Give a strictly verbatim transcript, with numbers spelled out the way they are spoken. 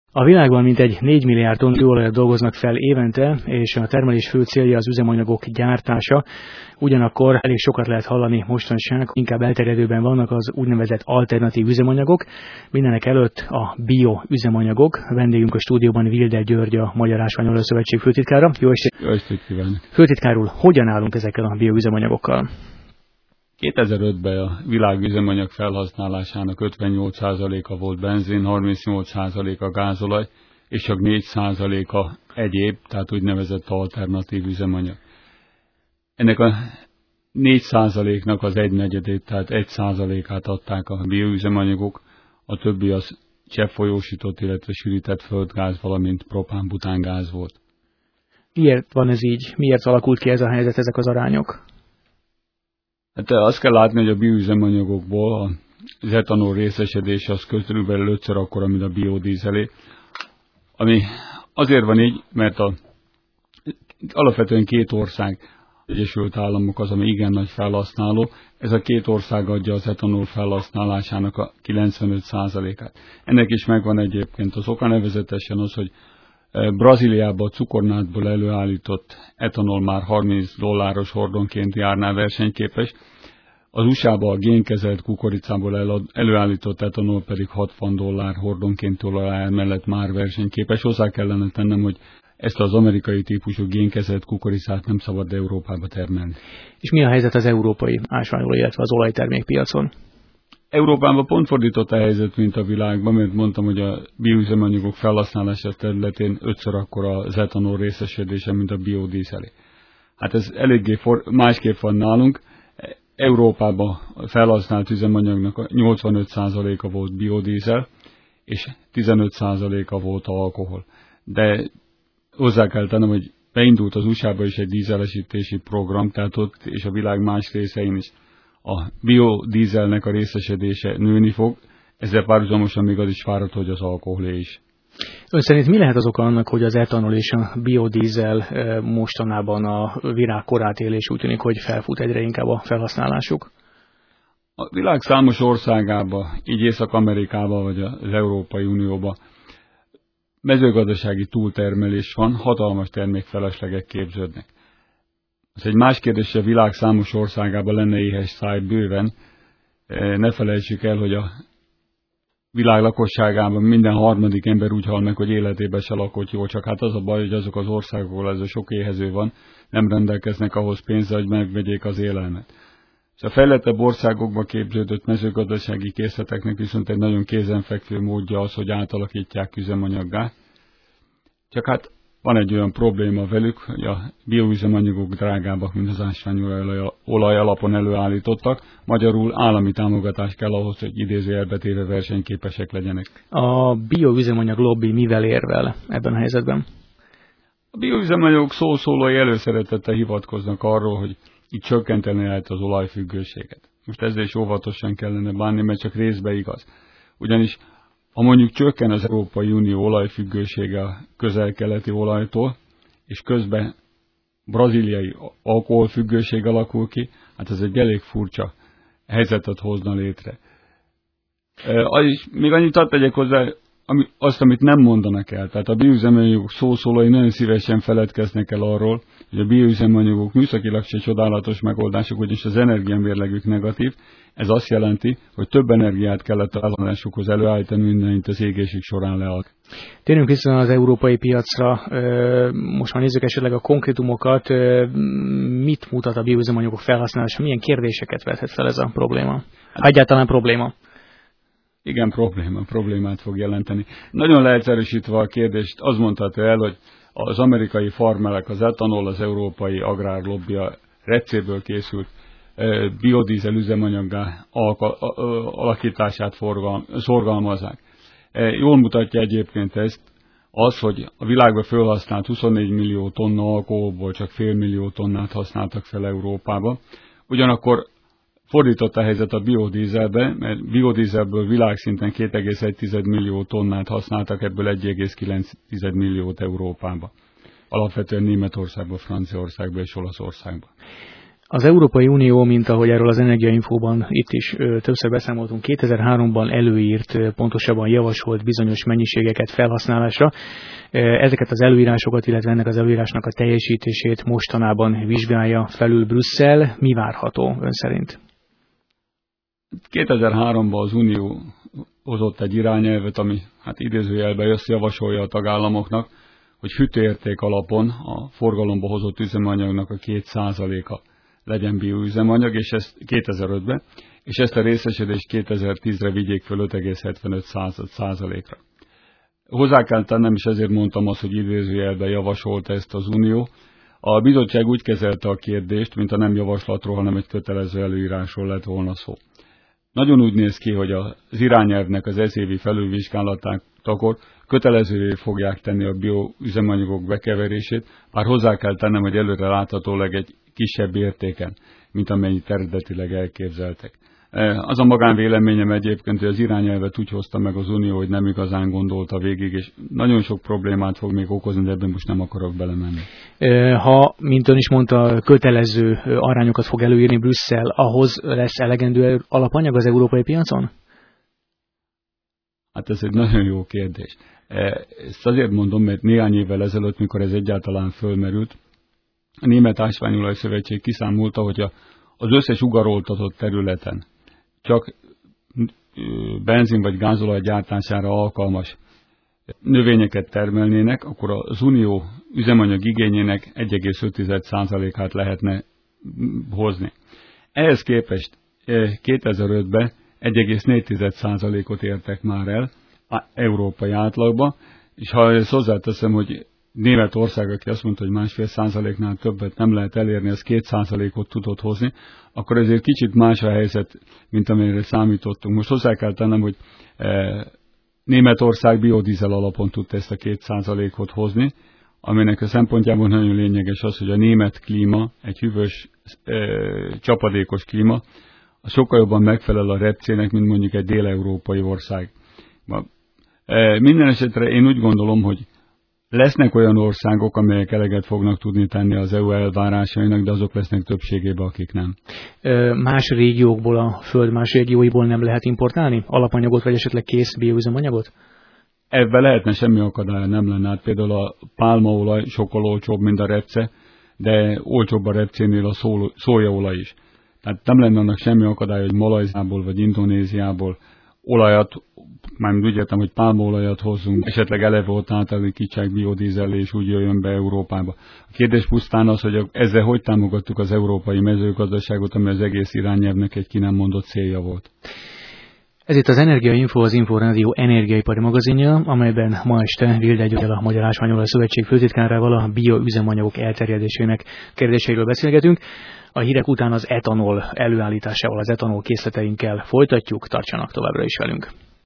A világban mintegy négy milliárd tonna kőolajat dolgoznak fel évente, és a termelés fő célja az üzemanyagok gyártása. Ugyanakkor elég sokat lehet hallani mostanság, inkább elterjedőben vannak az úgynevezett alternatív üzemanyagok, mindenek előtt a bioüzemanyagok. Vendégünk a stúdióban Wilder György, a Magyar Ásványolaj Szövetség főtitkára. Jó estét! Jó estét kívánok! Főtitkár úr, hogyan állunk ezekkel a bioüzemanyagokkal? kétezer-ötben a világ üzemanyag felhasználásának ötvennyolc százaléka volt benzin, harmincnyolc százaléka gázolaj, és csak négy százaléka egyéb, tehát úgynevezett alternatív üzemanyag. Ennek a négy százaléknak az egynegyedét, tehát egy százalékát adták a bioüzemanyagok, a többi az cseppfolyósított, illetve sűrített földgáz, valamint propán-butángáz volt. Miért van ez így? Miért alakult ki ez a helyzet, ezek az arányok? Hát azt kell látni, hogy a bioüzemanyagokból az etanol részesedése az körülbelül ötször akkora, mint a biodízelé. Ami azért van így, mert a, alapvetően két ország, az Egyesült Államok az, ami igen nagy felhasználó, ez a két ország adja az etanol felhasználásának a kilencvenöt százalékát. Ennek is megvan egyébként az oka, nevezetesen az, hogy Brazíliában a cukornátból előállított etanol már harminc dolláros hordonként járná versenyképes, az u es á-ban a génkezelt kukoricából előállított etanol pedig hatvan dollár hordonként olaj mellett már versenyképes. Hozzá kellene tennem, hogy ezt az amerikai típusú génkezelt kukoricát nem szabad Európába termelni. És mi a helyzet az európai ásványolaj, illetve az olajtermékpiacon? Európában pont fordított a helyzet, mint a világban, mert mondtam, hogy a bioüzemanyagok felhasználása területén ötször akkora az etanol részesedése, mint a biodízelé. Hát ez eléggé for, másképp van nálunk. Európában felhasznált üzemanyagnak a nyolcvanöt százaléka volt biodízel, és tizenöt százaléka volt alkohol. De hozzá kell tennem, hogy beindult az u es á-ba is egy dízelesítési program, tehát ott és a világ más részein is a biodízelnek a részesedése nőni fog, ezzel párhuzamosan még az is várható, hogy az alkoholé is. Ön szerint mi lehet az oka annak, hogy az etanol és a biodízel mostanában a virág korát él, és úgy tűnik, hogy felfut egyre inkább a felhasználásuk? A világ számos országában, így Észak-Amerikában vagy az Európai Unióban mezőgazdasági túltermelés van, hatalmas termékfeleslegek képződnek. Ez egy más kérdés, hogy a világ számos országában lenne éhes száj bőven. Ne felejtsük el, hogy a világ lakosságában minden harmadik ember úgy hal meg, hogy életében se lakott jól, csak hát az a baj, hogy azok az országok, ahol ez a sok éhező van, nem rendelkeznek ahhoz pénzzel, hogy megvegyék az élelmet. És a fejlettebb országokban képződött mezőgazdasági készleteknek viszont egy nagyon kézenfekvő módja az, hogy átalakítják üzemanyaggá. Csak hát van egy olyan probléma velük, hogy a bioüzemanyagok drágábbak, mint az ásványolaj alapon előállítottak. Magyarul állami támogatás kell ahhoz, hogy idézőjelbe téve versenyképesek legyenek. A bioüzemanyag lobby mivel érvel ebben a helyzetben? A bioüzemanyagok szószólói előszeretettel hivatkoznak arról, hogy itt csökkenteni lehet az olajfüggőséget. Most ezzel is óvatosan kellene bánni, mert csak részben igaz. Ugyanis ha mondjuk csökken az Európai Unió olajfüggősége a közel-keleti olajtól, és közben brazíliai alkoholfüggőség alakul ki, hát ez egy elég furcsa helyzetet hozna létre. Még annyit hadd tegyek hozzá, ami, azt, amit nem mondanak el. Tehát a bioüzemanyagok szószólói nagyon szívesen feledkeznek el arról, hogy a bioüzemanyagok műszakilag se csodálatos megoldások, ugyanis az energiamérlegük negatív. Ez azt jelenti, hogy több energiát kellett a felhasználásukhoz előállítani, mindenint az égésük során lead. Térjünk vissza az európai piacra. Most már nézzük esetleg a konkrétumokat. Mit mutat a bioüzemanyagok felhasználása? Milyen kérdéseket vethet fel ez a probléma? Ha egyáltalán probléma. Igen, probléma, problémát fog jelenteni. Nagyon leegyszerűsítve a kérdést, az mondhatja el, hogy az amerikai farmerek, az etanol, az európai agrárlobbia recéből készült biodízel üzemanyaggá alakítását forgal, szorgalmazzák. Jól mutatja egyébként ezt az, hogy a világban felhasznált huszonnégy millió tonna alkoholból csak fél millió tonnát használtak fel Európába. Ugyanakkor fordított a helyzet a biodízelbe, mert biodízelből világszinten két egész egy millió tonnát használtak, ebből egy egész kilenc milliót Európába. Alapvetően Németországban, Franciaországban és Olaszországban. Az Európai Unió, mint ahogy erről az Energiainfóban itt is ö, többször beszámoltunk, kétezer-háromban előírt, ö, pontosabban javasolt bizonyos mennyiségeket felhasználásra. Ezeket az előírásokat, illetve ennek az előírásnak a teljesítését mostanában vizsgálja felül Brüsszel. Mi várható ön szerint? kétezer-háromban az Unió hozott egy irányelvet, ami hát idézőjelben azt javasolja a tagállamoknak, hogy hűtőérték alapon a forgalomba hozott üzemanyagnak a két százaléka legyen bioüzemanyag, és ezt kétezer-ötben, és ezt a részesedést kétezer-tízre vigyék föl öt egész hetvenöt százalékra. Hozzá kell tennem, és ezért mondtam azt, hogy idézőjelben javasolta ezt az Unió. A bizottság úgy kezelte a kérdést, mint a nem javaslatról, hanem egy kötelező előírásról lett volna szó. Nagyon úgy néz ki, hogy az irányelvnek az ezévi felülvizsgálatakor kötelezővé fogják tenni a bioüzemanyagok bekeverését, bár hozzá kell tennem, hogy előre láthatólag egy kisebb értéken, mint amennyit eredetileg elképzeltek. Az a magánvéleményem egyébként, hogy az irányelvet úgy hozta meg az Unió, hogy nem igazán gondolta végig, és nagyon sok problémát fog még okozni, de ebben most nem akarok belemenni. Ha, mint ön is mondta, kötelező arányokat fog előírni Brüsszel, ahhoz lesz elegendő alapanyag az európai piacon? Hát ez egy nagyon jó kérdés. Ezt azért mondom, mert néhány évvel ezelőtt, mikor ez egyáltalán fölmerült, a Német Ásványolaj Szövetség kiszámolta, hogy az összes ugaroltatott területen csak benzin vagy gázolaj gyártására alkalmas növényeket termelnének, akkor az Unió üzemanyag igényének egy egész öt százalékát lehetne hozni. Ehhez képest kétezer-ötben egy egész négy százalékot értek már el európai átlagba, és ha ezt hozzáteszem, hogy Németország, aki azt mondta, hogy másfél százaléknál többet nem lehet elérni, ez két százalékot tudott hozni, akkor ezért kicsit más a helyzet, mint amire számítottunk. Most hozzá kell tennem, hogy e, Németország biodízel alapon tudta ezt a két százalékot hozni, aminek a szempontjából nagyon lényeges az, hogy a német klíma, egy hűvös, e, csapadékos klíma, az sokkal jobban megfelel a repcének, mint mondjuk egy dél-európai ország. E, minden esetre én úgy gondolom, hogy lesznek olyan országok, amelyek eleget fognak tudni tenni az é u elvárásainak, de azok lesznek többségében, akik nem. Más régiókból, a föld más régióiból nem lehet importálni alapanyagot, vagy esetleg kész bioüzemanyagot? Ebben lehetne, semmi akadálya nem lenne. Hát például a pálmaolaj sokkal olcsóbb, mint a repce, de olcsóbb a repcénél a szó, szójaolaj is. Tehát nem lenne annak semmi akadálya, hogy Malajziából vagy Indonéziából olajat, mármint úgy értem, hogy pálmaolajat hozzunk, esetleg eleve ott átalakítsák biodízellé, és úgy jöjjön be Európába. A kérdés pusztán az, hogy ezzel hogy támogattuk az európai mezőgazdaságot, ami az egész irányelvnek egy ki nem mondott célja volt. Ez itt az Energiainfo, az Inforádió energiaipari magazinja, amelyben ma este Vilday Györggyel, a Magyar Ásványolaj Szövetség főtitkárával a bioüzemanyagok elterjedésének kérdéseiről beszélgetünk. A hírek után az etanol előállításával, az etanol készleteinkkel folytatjuk, tartsanak továbbra is velünk.